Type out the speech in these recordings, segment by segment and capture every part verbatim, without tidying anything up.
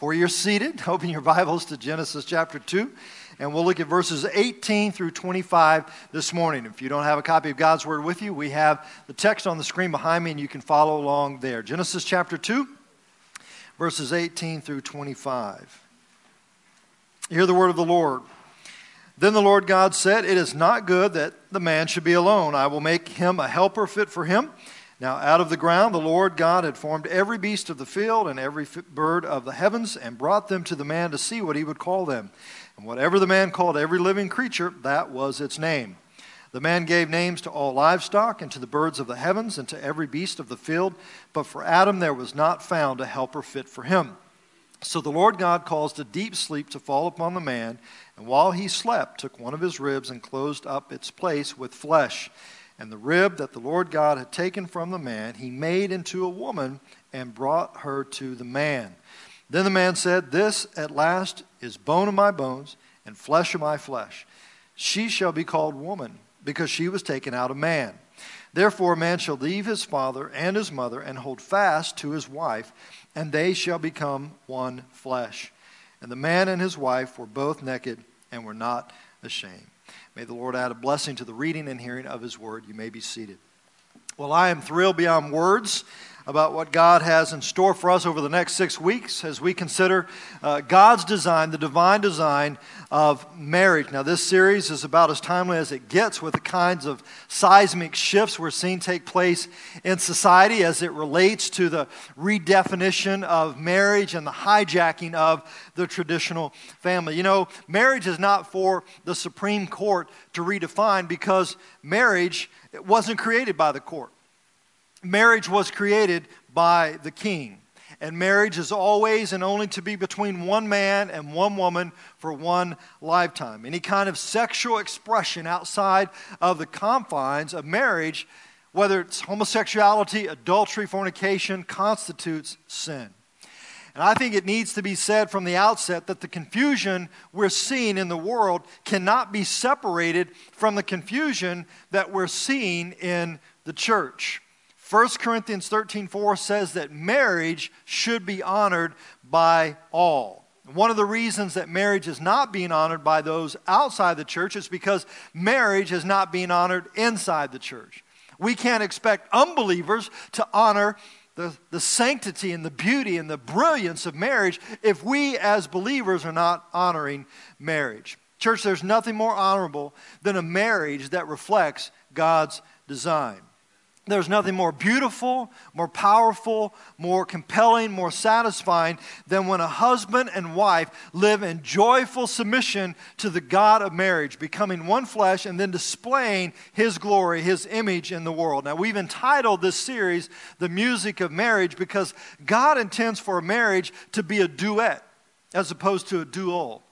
Before you're seated, open your Bibles to Genesis chapter two, and we'll look at verses eighteen through twenty-five this morning. If you don't have a copy of God's Word with you, we have the text on the screen behind me, and you can follow along there. Genesis chapter two, verses eighteen through twenty-five. Hear the word of the Lord. Then the Lord God said, "It is not good that the man should be alone. I will make him a helper fit for him." Now out of the ground the Lord God had formed every beast of the field and every bird of the heavens and brought them to the man to see what he would call them. And whatever the man called every living creature, that was its name. The man gave names to all livestock and to the birds of the heavens and to every beast of the field. But for Adam there was not found a helper fit for him. So the Lord God caused a deep sleep to fall upon the man, and while he slept took one of his ribs and closed up its place with flesh. And the rib that the Lord God had taken from the man, he made into a woman and brought her to the man. Then the man said, "This at last is bone of my bones and flesh of my flesh. She shall be called woman, because she was taken out of man. Therefore a man shall leave his father and his mother and hold fast to his wife, and they shall become one flesh. And the man and his wife were both naked and were not ashamed." May the Lord add a blessing to the reading and hearing of His Word. You may be seated. Well, I am thrilled beyond words about what God has in store for us over the next six weeks as we consider uh, God's design, the divine design of marriage. Now, this series is about as timely as it gets with the kinds of seismic shifts we're seeing take place in society as it relates to the redefinition of marriage and the hijacking of the traditional family. You know, marriage is not for the Supreme Court to redefine, because marriage it wasn't created by the court. Marriage was created by the King. And marriage is always and only to be between one man and one woman for one lifetime. Any kind of sexual expression outside of the confines of marriage, whether it's homosexuality, adultery, fornication, constitutes sin. And I think it needs to be said from the outset that the confusion we're seeing in the world cannot be separated from the confusion that we're seeing in the church. First Corinthians thirteen four says that marriage should be honored by all. One of the reasons that marriage is not being honored by those outside the church is because marriage is not being honored inside the church. We can't expect unbelievers to honor the, the sanctity and the beauty and the brilliance of marriage if we as believers are not honoring marriage. Church, there's nothing more honorable than a marriage that reflects God's design. There's nothing more beautiful, more powerful, more compelling, more satisfying than when a husband and wife live in joyful submission to the God of marriage, becoming one flesh and then displaying His glory, His image in the world. Now, we've entitled this series, "The Music of Marriage," because God intends for a marriage to be a duet as opposed to a duel.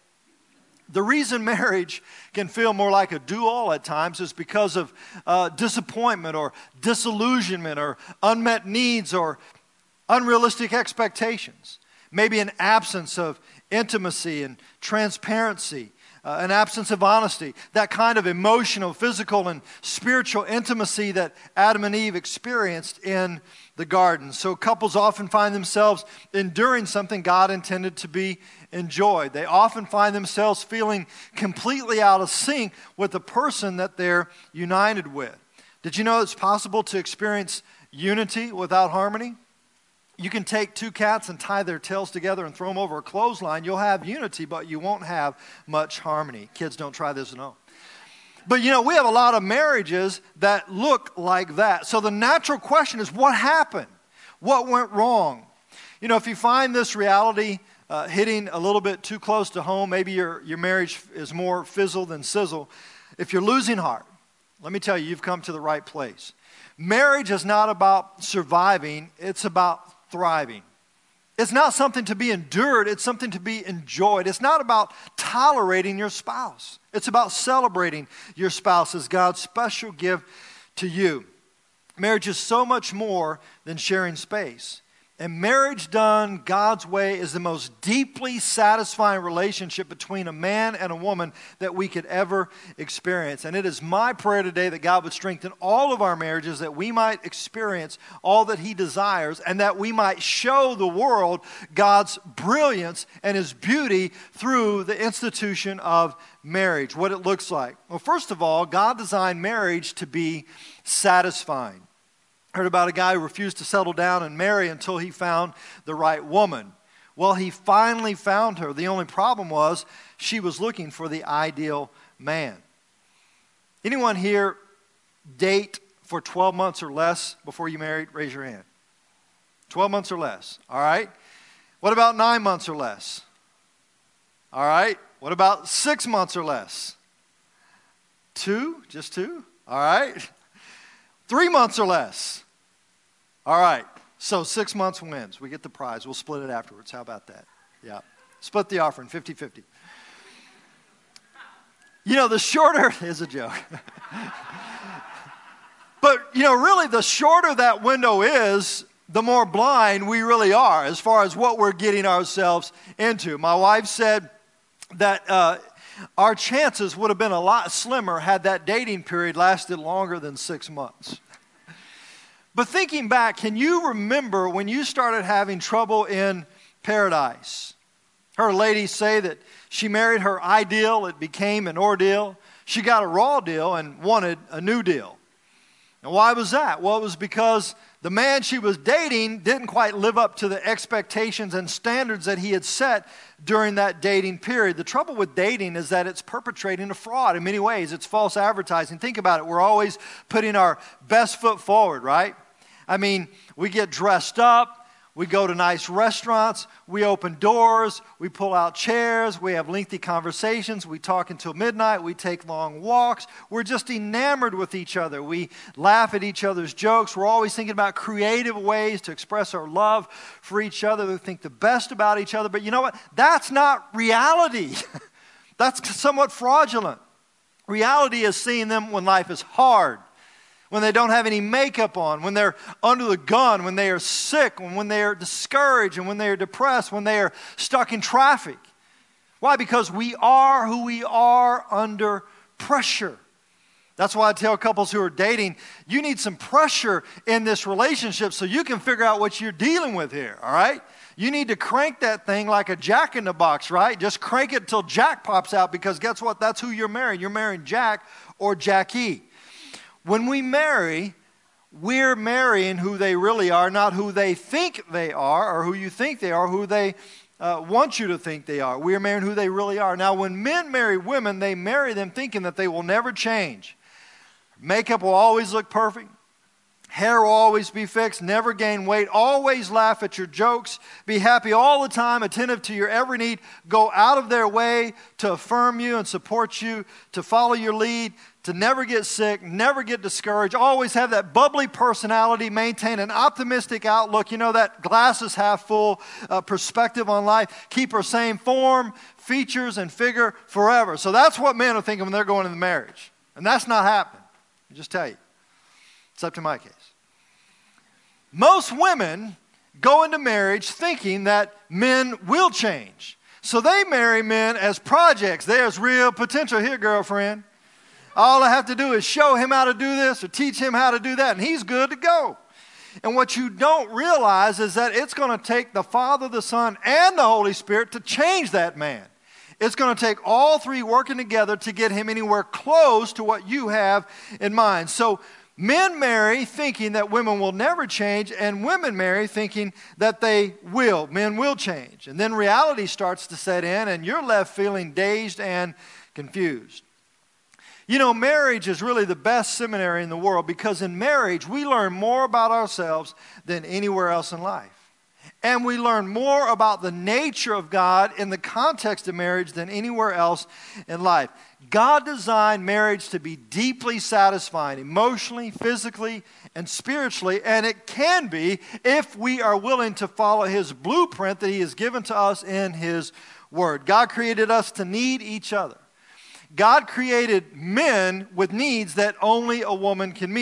The reason marriage can feel more like a duel at times is because of uh, disappointment or disillusionment or unmet needs or unrealistic expectations. Maybe an absence of intimacy and transparency, uh, an absence of honesty, that kind of emotional, physical, and spiritual intimacy that Adam and Eve experienced in the garden. So couples often find themselves enduring something God intended to be enjoyed. They often find themselves feeling completely out of sync with the person that they're united with. Did you know it's possible to experience unity without harmony? You can take two cats and tie their tails together and throw them over a clothesline. You'll have unity, but you won't have much harmony. Kids, don't try this at home. But you know, we have a lot of marriages that look like that. So the natural question is, what happened? What went wrong? You know, if you find this reality uh, hitting a little bit too close to home, maybe your, your marriage is more fizzle than sizzle. If you're losing heart, let me tell you, you've come to the right place. Marriage is not about surviving, it's about thriving. It's not something to be endured, it's something to be enjoyed. It's not about tolerating your spouse. It's about celebrating your spouse as God's special gift to you. Marriage is so much more than sharing space. And marriage done God's way is the most deeply satisfying relationship between a man and a woman that we could ever experience. And it is my prayer today that God would strengthen all of our marriages, that we might experience all that He desires, and that we might show the world God's brilliance and His beauty through the institution of marriage, what it looks like. Well, first of all, God designed marriage to be satisfying. Heard about a guy who refused to settle down and marry until he found the right woman. Well, he finally found her. The only problem was she was looking for the ideal man. Anyone here date for twelve months or less before you married? Raise your hand. twelve months or less. All right. What about nine months or less? All right. What about six months or less? Two? Just two? All right. Three months or less. All right. So six months wins. We get the prize. We'll split it afterwards. How about that? Yeah. Split the offering, fifty-fifty. You know, the shorter is a joke. But, you know, really the shorter that window is, the more blind we really are as far as what we're getting ourselves into. My wife said that uh, our chances would have been a lot slimmer had that dating period lasted longer than six months. But thinking back, can you remember when you started having trouble in paradise? Heard a lady say that she married her ideal, it became an ordeal. She got a raw deal and wanted a new deal. And why was that? Well, it was because the man she was dating didn't quite live up to the expectations and standards that he had set during that dating period. The trouble with dating is that it's perpetrating a fraud in many ways. It's false advertising. Think about it. We're always putting our best foot forward, right? I mean, we get dressed up. We go to nice restaurants, we open doors, we pull out chairs, we have lengthy conversations, we talk until midnight, we take long walks. We're just enamored with each other. We laugh at each other's jokes. We're always thinking about creative ways to express our love for each other. We think the best about each other. But you know what? That's not reality. That's somewhat fraudulent. Reality is seeing them when life is hard, when they don't have any makeup on, when they're under the gun, when they are sick, when they are discouraged, and when they are depressed, when they are stuck in traffic. Why? Because we are who we are under pressure. That's why I tell couples who are dating, you need some pressure in this relationship so you can figure out what you're dealing with here, all right? You need to crank that thing like a jack in the box, right? Just crank it till Jack pops out, because guess what? That's who you're marrying. You're marrying Jack or Jackie. When we marry, we're marrying who they really are, not who they think they are or who you think they are, who they uh, want you to think they are. We're marrying who they really are. Now, when men marry women, they marry them thinking that they will never change. Makeup will always look perfect. Hair will always be fixed, never gain weight, always laugh at your jokes, be happy all the time, attentive to your every need, go out of their way to affirm you and support you, to follow your lead, to never get sick, never get discouraged, always have that bubbly personality, maintain an optimistic outlook, you know, that glass is half full uh, perspective on life, keep our same form, features, and figure forever. So that's what men are thinking when they're going into marriage. And that's not happening. I just tell you. Except in my case. Most women go into marriage thinking that men will change. So they marry men as projects. There's real potential here, girlfriend. All I have to do is show him how to do this or teach him how to do that, and he's good to go. And what you don't realize is that it's going to take the Father, the Son, and the Holy Spirit to change that man. It's going to take all three working together to get him anywhere close to what you have in mind. So men marry thinking that women will never change, and women marry thinking that they will. Men will change. And then reality starts to set in, and you're left feeling dazed and confused. You know, marriage is really the best seminary in the world, because in marriage we learn more about ourselves than anywhere else in life. And we learn more about the nature of God in the context of marriage than anywhere else in life. God designed marriage to be deeply satisfying, emotionally, physically, and spiritually, and it can be if we are willing to follow His blueprint that He has given to us in His Word. God created us to need each other. God created men with needs that only a woman can meet.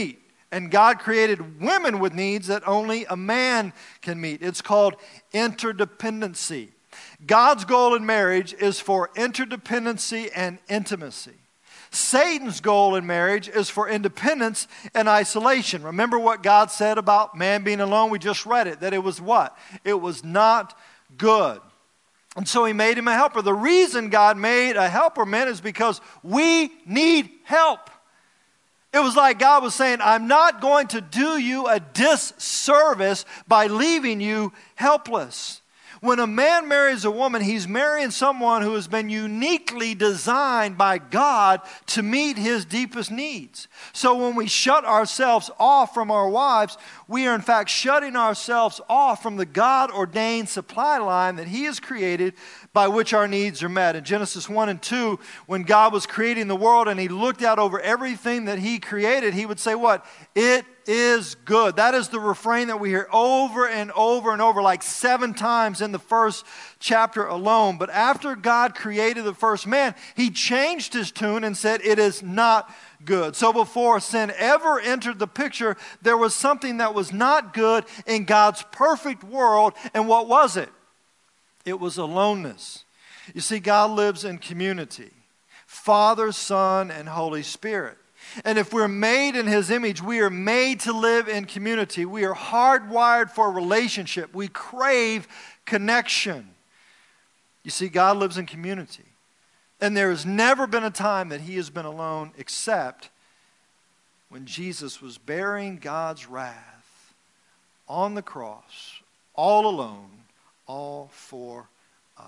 And God created women with needs that only a man can meet. It's called interdependency. God's goal in marriage is for interdependency and intimacy. Satan's goal in marriage is for independence and isolation. Remember what God said about man being alone? We just read it, that it was what? It was not good. And so he made him a helper. The reason God made a helper, men, is because we need help. It was like God was saying, I'm not going to do you a disservice by leaving you helpless. When a man marries a woman, he's marrying someone who has been uniquely designed by God to meet his deepest needs. So when we shut ourselves off from our wives, we are in fact shutting ourselves off from the God-ordained supply line that he has created by which our needs are met. In Genesis one and two, when God was creating the world and he looked out over everything that he created, he would say what? It is good. That is the refrain that we hear over and over and over, like seven times in the first chapter alone. But after God created the first man, he changed his tune and said, it is not good. So before sin ever entered the picture, there was something that was not good in God's perfect world. And what was it? It was aloneness. You see, God lives in community. Father, Son, and Holy Spirit. And if we're made in his image, we are made to live in community. We are hardwired for relationship. We crave connection. You see, God lives in community. And there has never been a time that he has been alone except when Jesus was bearing God's wrath on the cross, all alone, all for us.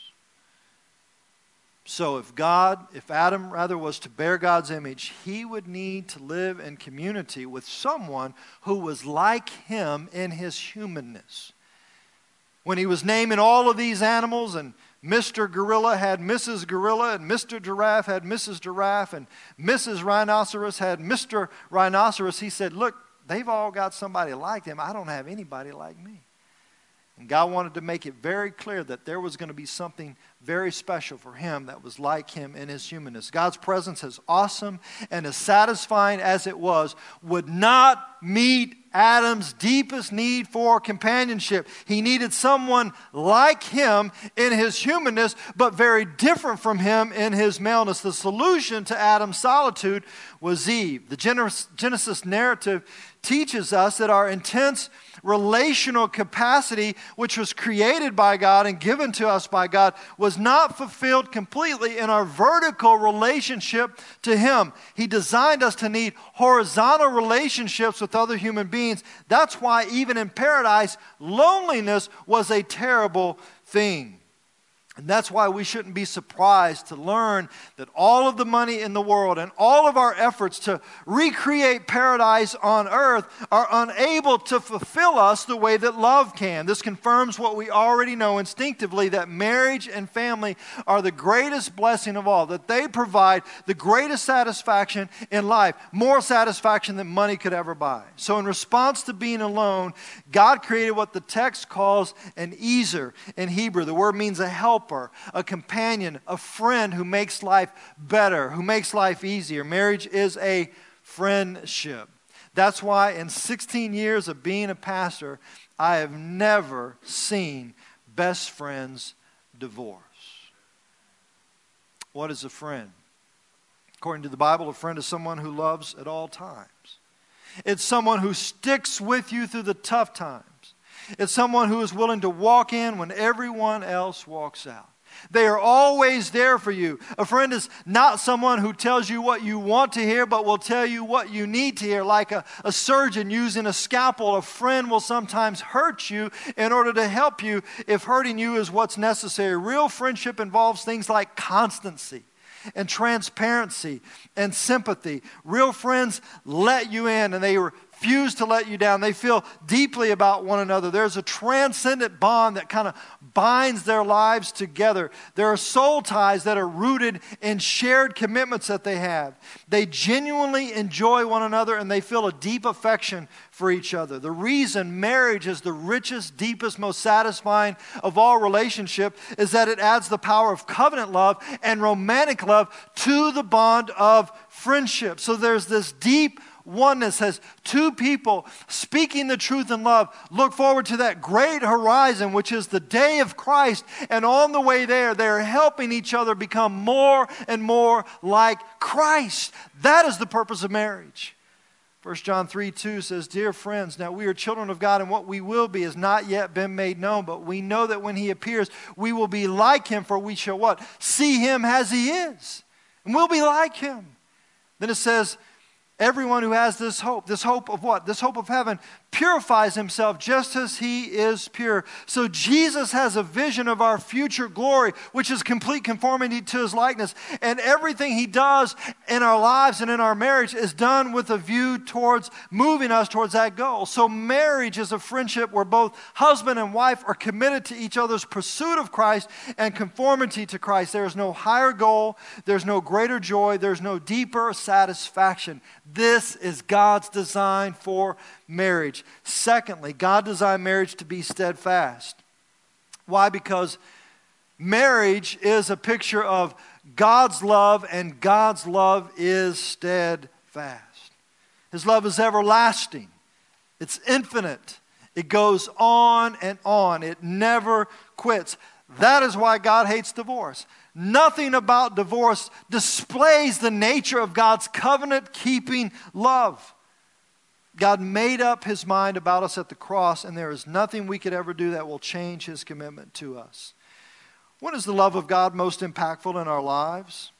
So if God, if Adam rather was to bear God's image, he would need to live in community with someone who was like him in his humanness. When he was naming all of these animals, and Mister Gorilla had Missus Gorilla, and Mister Giraffe had Missus Giraffe, and Missus Rhinoceros had Mister Rhinoceros, he said, look, they've all got somebody like them. I don't have anybody like me. And God wanted to make it very clear that there was going to be something very special for him that was like him in his humanness. God's presence, as awesome and as satisfying as it was, would not meet Adam's deepest need for companionship. He needed someone like him in his humanness, but very different from him in his maleness. The solution to Adam's solitude was Eve. The Genesis narrative teaches us that our intense relational capacity, which was created by God and given to us by God, was not fulfilled completely in our vertical relationship to him. He designed us to need horizontal relationships with other human beings. That's why even in paradise, loneliness was a terrible thing. And that's why we shouldn't be surprised to learn that all of the money in the world and all of our efforts to recreate paradise on earth are unable to fulfill us the way that love can. This confirms what we already know instinctively, that marriage and family are the greatest blessing of all, that they provide the greatest satisfaction in life, more satisfaction than money could ever buy. So in response to being alone, God created what the text calls an ezer in Hebrew. The word means a helper, a companion, a friend who makes life better, who makes life easier. Marriage is a friendship. That's why in sixteen years of being a pastor, I have never seen best friends divorce. What is a friend? According to the Bible, a friend is someone who loves at all times. It's someone who sticks with you through the tough times. It's someone who is willing to walk in when everyone else walks out. They are always there for you. A friend is not someone who tells you what you want to hear, but will tell you what you need to hear. Like a, a surgeon using a scalpel, a friend will sometimes hurt you in order to help you if hurting you is what's necessary. Real friendship involves things like constancy and transparency and sympathy. Real friends let you in and they refuse to let you down. They feel deeply about one another. There's a transcendent bond that kind of binds their lives together. There are soul ties that are rooted in shared commitments that they have. They genuinely enjoy one another and they feel a deep affection for each other. The reason marriage is the richest, deepest, most satisfying of all relationship is that it adds the power of covenant love and romantic love to the bond of friendship. So there's this deep, oneness, as two people speaking the truth in love, look forward to that great horizon, which is the day of Christ. And on the way there, they're helping each other become more and more like Christ. That is the purpose of marriage. First John three two says, "Dear friends, now we are children of God, and what we will be has not yet been made known. But we know that when He appears, we will be like Him, for we shall" what? "See Him as He is." And we'll be like Him. Then it says, everyone who has this hope, this hope of what? This hope of heaven, purifies himself just as He is pure. So Jesus has a vision of our future glory, which is complete conformity to His likeness. And everything He does in our lives and in our marriage is done with a view towards moving us towards that goal. So marriage is a friendship where both husband and wife are committed to each other's pursuit of Christ and conformity to Christ. There is no higher goal. There's no greater joy. There's no deeper satisfaction. This is God's design for marriage. Secondly, God designed marriage to be steadfast. Why? Because marriage is a picture of God's love, and God's love is steadfast. His love is everlasting. It's infinite. It goes on and on. It never quits. That is why God hates divorce. Nothing about divorce displays the nature of God's covenant-keeping love. God made up His mind about us at the cross, and there is nothing we could ever do that will change His commitment to us. When is the love of God most impactful in our lives?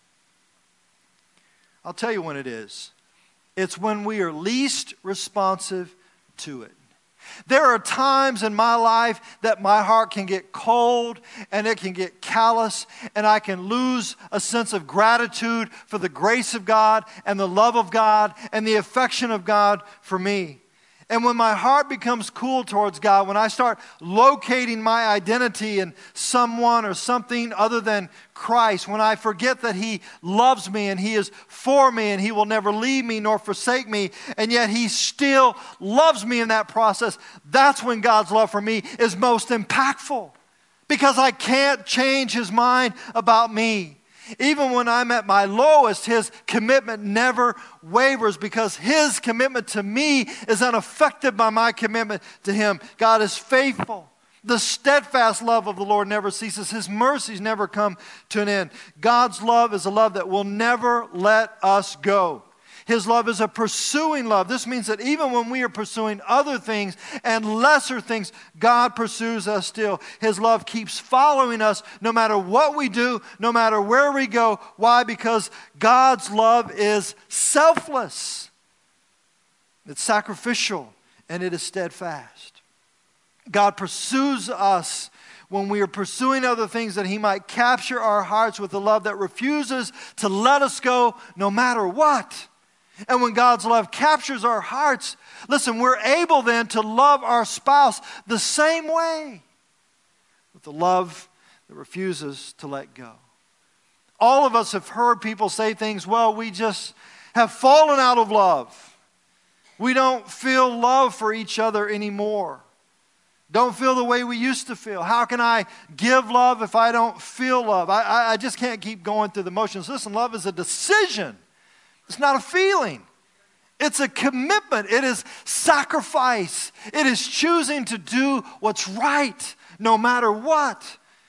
I'll tell you when it is. It's when we are least responsive to it. There are times in my life that my heart can get cold and it can get callous, and I can lose a sense of gratitude for the grace of God and the love of God and the affection of God for me. And when my heart becomes cool towards God, when I start locating my identity in someone or something other than Christ, when I forget that He loves me and He is for me and He will never leave me nor forsake me, and yet He still loves me in that process, that's when God's love for me is most impactful, because I can't change His mind about me. Even when I'm at my lowest, His commitment never wavers, because His commitment to me is unaffected by my commitment to Him. God is faithful. The steadfast love of the Lord never ceases. His mercies never come to an end. God's love is a love that will never let us go. His love is a pursuing love. This means that even when we are pursuing other things and lesser things, God pursues us still. His love keeps following us no matter what we do, no matter where we go. Why? Because God's love is selfless. It's sacrificial, and it is steadfast. God pursues us when we are pursuing other things, that He might capture our hearts with a love that refuses to let us go no matter what. And when God's love captures our hearts, listen, we're able then to love our spouse the same way, with the love that refuses to let go. All of us have heard people say things, well, we just have fallen out of love. We don't feel love for each other anymore. Don't feel the way we used to feel. How can I give love if I don't feel love? I, I, I just can't keep going through the motions. Listen, love is a decision. It's not a feeling. It's a commitment. It is sacrifice. It is choosing to do what's right no matter what.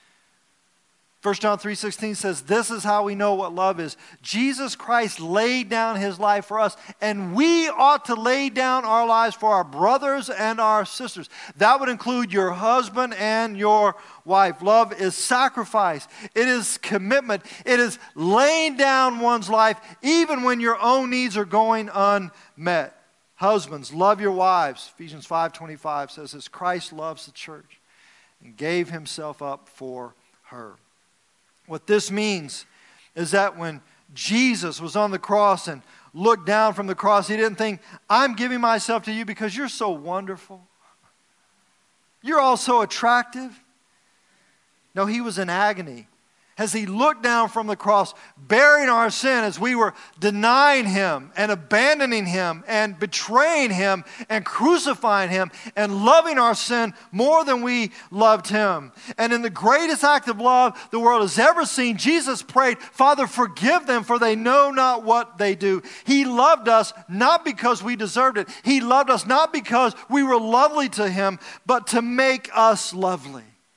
First John three sixteen says, this is how we know what love is. Jesus Christ laid down His life for us, and we ought to lay down our lives for our brothers and our sisters. That would include your husband and your wife. Love is sacrifice. It is commitment. It is laying down one's life even when your own needs are going unmet. Husbands, love your wives. Ephesians five twenty-five says, as Christ loves the church and gave Himself up for her. What this means is that when Jesus was on the cross and looked down from the cross, He didn't think, I'm giving myself to you because you're so wonderful. You're all so attractive. No, He was in agony as he looked down from the cross, bearing our sin as we were denying him and abandoning him and betraying him and crucifying him and loving our sin more than we loved him. And in the greatest act of love the world has ever seen, Jesus prayed, Father, forgive them, for they know not what they do. He loved us not because we deserved it. He loved us not because we were lovely to him, but to make us lovely.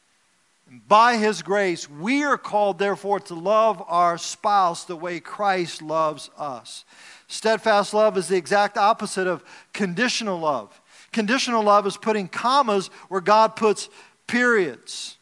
By his grace, we are called, therefore, to love our spouse the way Christ loves us. Steadfast love is the exact opposite of conditional love. Conditional love is putting commas where God puts periods.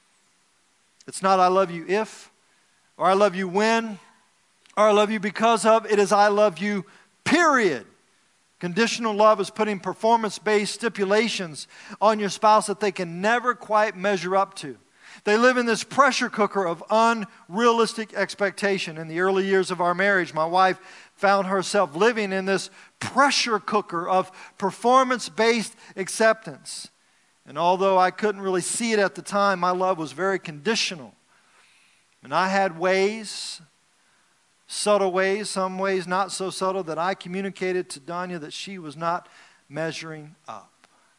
It's not I love you if, or I love you when, or I love you because of. It is I love you, period. Conditional love is putting performance-based stipulations on your spouse that they can never quite measure up to. They live in this pressure cooker of unrealistic expectation. In the early years of our marriage, my wife found herself living in this pressure cooker of performance-based acceptance. And although I couldn't really see it at the time, my love was very conditional. And I had ways, subtle ways, some ways not so subtle, that I communicated to Danya that she was not measuring up.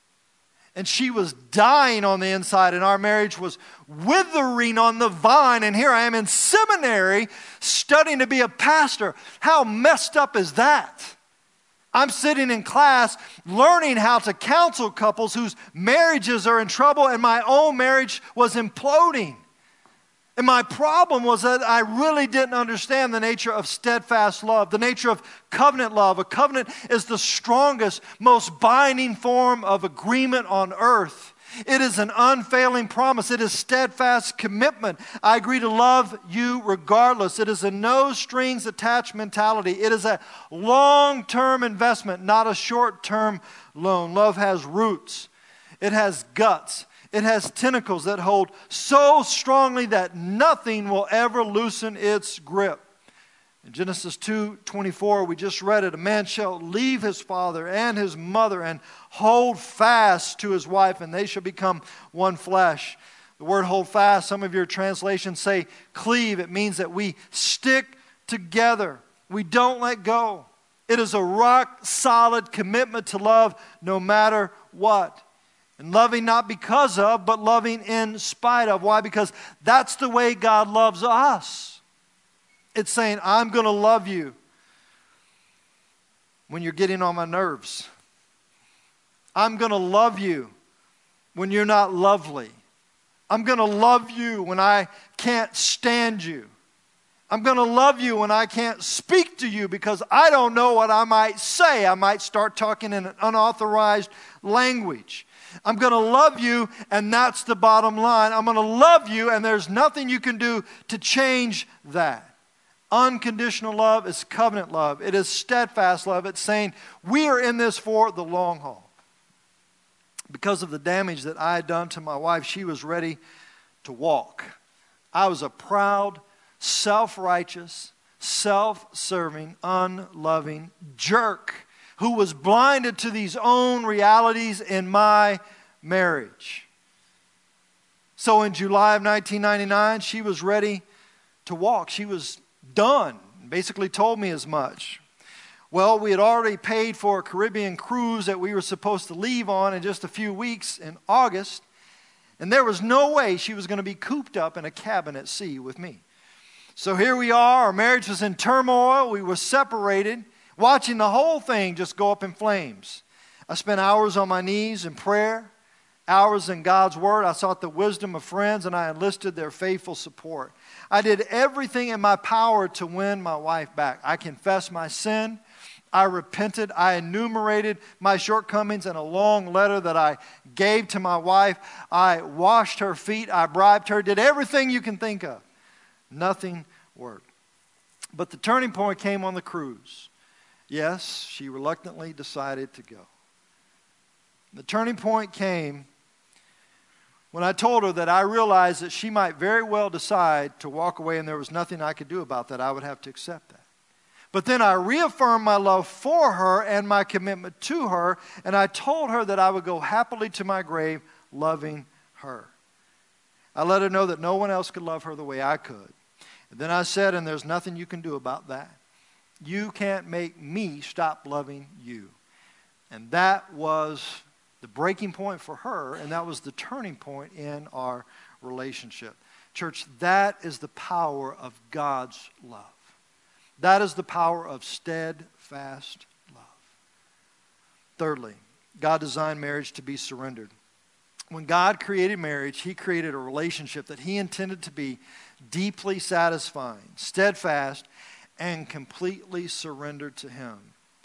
And she was dying on the inside, and our marriage was withering on the vine. And here I am in seminary studying to be a pastor. How messed up is that? I'm sitting in class learning how to counsel couples whose marriages are in trouble, and my own marriage was imploding. And my problem was that I really didn't understand the nature of steadfast love, the nature of covenant love. A covenant is the strongest, most binding form of agreement on earth. It is an unfailing promise. It is steadfast commitment. I agree to love you regardless. It is a no strings attached mentality. It is a long-term investment, not a short-term loan. Love has roots. It has guts. It has tentacles that hold so strongly that nothing will ever loosen its grip. In Genesis two twenty-four, we just read it. A man shall leave his father and his mother and hold fast to his wife, and they shall become one flesh. The word hold fast, some of your translations say cleave. It means that we stick together. We don't let go. It is a rock-solid commitment to love no matter what. And loving not because of, but loving in spite of. Why? Because that's the way God loves us. It's saying, I'm going to love you when you're getting on my nerves. I'm going to love you when you're not lovely. I'm going to love you when I can't stand you. I'm going to love you when I can't speak to you because I don't know what I might say. I might start talking in an unauthorized language. I'm going to love you, and that's the bottom line. I'm going to love you, and there's nothing you can do to change that. Unconditional love is covenant love. It is steadfast love. It's saying we are in this for the long haul. Because of the damage that I had done to my wife, she was ready to walk. I was a proud, self-righteous, self-serving, unloving jerk who was blinded to these own realities in my marriage. So in July of nineteen ninety-nine, she was ready to walk. She was done. Basically told me as much. Well, we had already paid for a Caribbean cruise that we were supposed to leave on in just a few weeks in August. And there was no way she was going to be cooped up in a cabin at sea with me. So here we are. Our marriage was in turmoil. We were separated, watching the whole thing just go up in flames. I spent hours on my knees in prayer, hours in God's Word. I sought the wisdom of friends, and I enlisted their faithful support. I did everything in my power to win my wife back. I confessed my sin. I repented. I enumerated my shortcomings in a long letter that I gave to my wife. I washed her feet. I bribed her. Did everything you can think of. Nothing worked. But the turning point came on the cruise. Yes, she reluctantly decided to go. The turning point came when I told her that I realized that she might very well decide to walk away, and there was nothing I could do about that. I would have to accept that. But then I reaffirmed my love for her and my commitment to her, and I told her that I would go happily to my grave loving her. I let her know that no one else could love her the way I could. And then I said, and there's nothing you can do about that. You can't make me stop loving you. And that was the breaking point for her, and that was the turning point in our relationship. Church, that is the power of God's love. That is the power of steadfast love. Thirdly, God designed marriage to be surrendered. When God created marriage, He created a relationship that He intended to be deeply satisfying, steadfast, and completely surrendered to Him.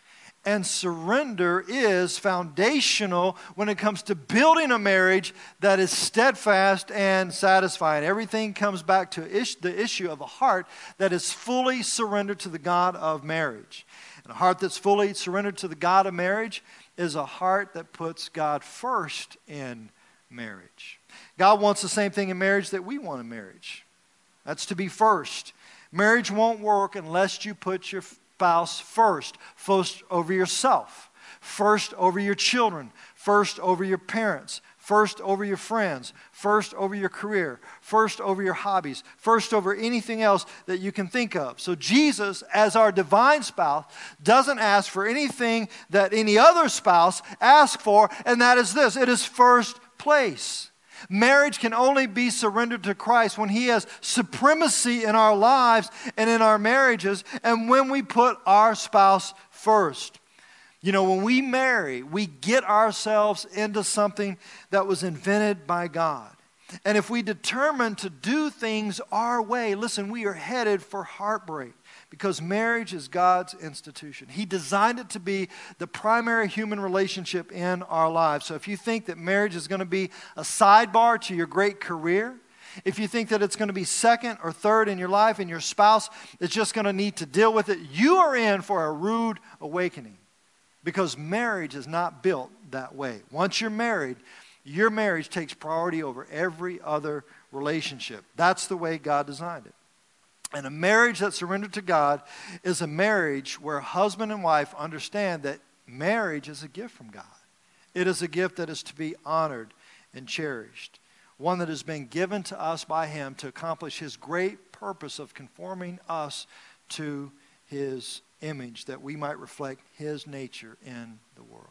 And surrender is foundational when it comes to building a marriage that is steadfast and satisfying. Everything comes back to ish, the issue of a heart that is fully surrendered to the God of marriage. And a heart that's fully surrendered to the God of marriage is a heart that puts God first in marriage. God wants the same thing in marriage that we want in marriage. That's to be first. Marriage won't work unless you put your spouse first, first over yourself, first over your children, first over your parents, first over your friends, first over your career, first over your hobbies, first over anything else that you can think of. So Jesus, as our divine spouse, doesn't ask for anything that any other spouse asks for, and that is this: it is first place. Marriage can only be surrendered to Christ when He has supremacy in our lives and in our marriages, and when we put our spouse first. You know, when we marry, we get ourselves into something that was invented by God. And if we determine to do things our way, listen, we are headed for heartbreak, because marriage is God's institution. He designed it to be the primary human relationship in our lives. So if you think that marriage is going to be a sidebar to your great career, if you think that it's going to be second or third in your life and your spouse is just going to need to deal with it, you are in for a rude awakening, because marriage is not built that way. Once you're married, your marriage takes priority over every other relationship. That's the way God designed it. And a marriage that's surrendered to God is a marriage where husband and wife understand that marriage is a gift from God. It is a gift that is to be honored and cherished, one that has been given to us by Him to accomplish His great purpose of conforming us to His image, that we might reflect His nature in the world.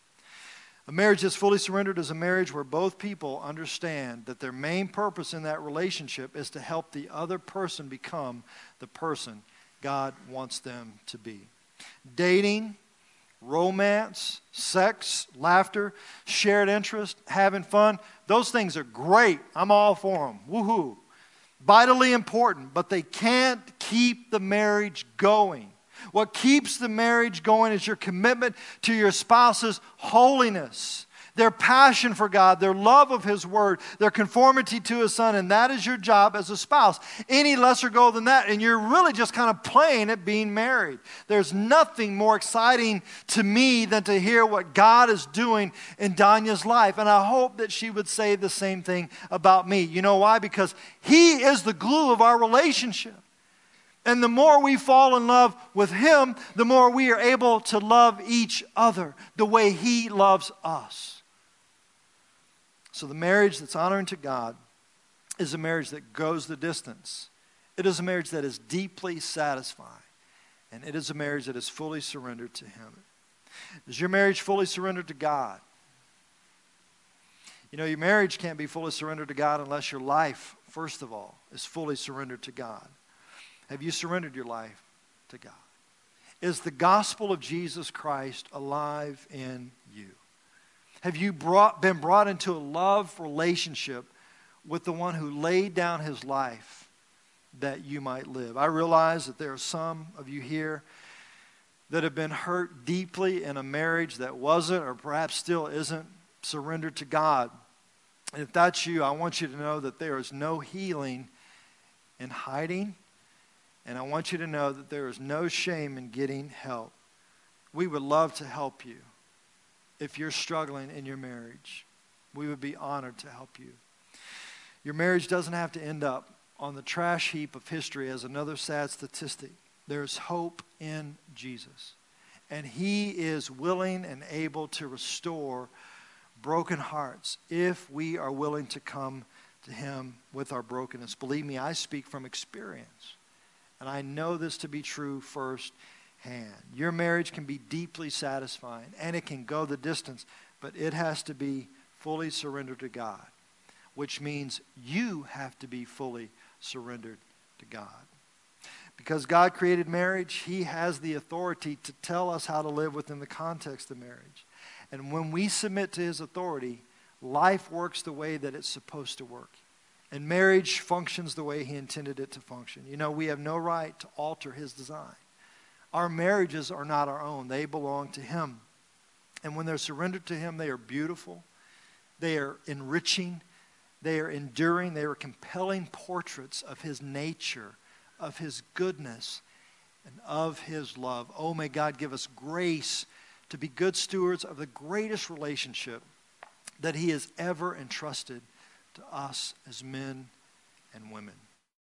A marriage that's fully surrendered is a marriage where both people understand that their main purpose in that relationship is to help the other person become the person God wants them to be. Dating, romance, sex, laughter, shared interest, having fun, those things are great. I'm all for them. Woohoo. Vitally important, but they can't keep the marriage going. What keeps the marriage going is your commitment to your spouse's holiness, their passion for God, their love of His Word, their conformity to His Son, and that is your job as a spouse. Any lesser goal than that, and you're really just kind of playing at being married. There's nothing more exciting to me than to hear what God is doing in Danya's life, and I hope that she would say the same thing about me. You know why? Because He is the glue of our relationship. And the more we fall in love with Him, the more we are able to love each other the way He loves us. So the marriage that's honoring to God is a marriage that goes the distance. It is a marriage that is deeply satisfying. And it is a marriage that is fully surrendered to Him. Is your marriage fully surrendered to God? You know, your marriage can't be fully surrendered to God unless your life, first of all, is fully surrendered to God. Have you surrendered your life to God? Is the gospel of Jesus Christ alive in you? Have you brought, been brought into a love relationship with the one who laid down His life that you might live? I realize that there are some of you here that have been hurt deeply in a marriage that wasn't, or perhaps still isn't, surrendered to God. And if that's you, I want you to know that there is no healing in hiding. And I want you to know that there is no shame in getting help. We would love to help you if you're struggling in your marriage. We would be honored to help you. Your marriage doesn't have to end up on the trash heap of history as another sad statistic. There's hope in Jesus. And He is willing and able to restore broken hearts if we are willing to come to him with our brokenness. Believe me, I speak from experience. And I know this to be true firsthand. Your marriage can be deeply satisfying, and it can go the distance, but it has to be fully surrendered to God, which means you have to be fully surrendered to God. Because God created marriage, he has the authority to tell us how to live within the context of marriage. And when we submit to his authority, life works the way that it's supposed to work. And marriage functions the way he intended it to function. You know, we have no right to alter his design. Our marriages are not our own. They belong to him. And when they're surrendered to him, they are beautiful. They are enriching. They are enduring. They are compelling portraits of his nature, of his goodness, and of his love. Oh, may God give us grace to be good stewards of the greatest relationship that he has ever entrusted to us as men and women.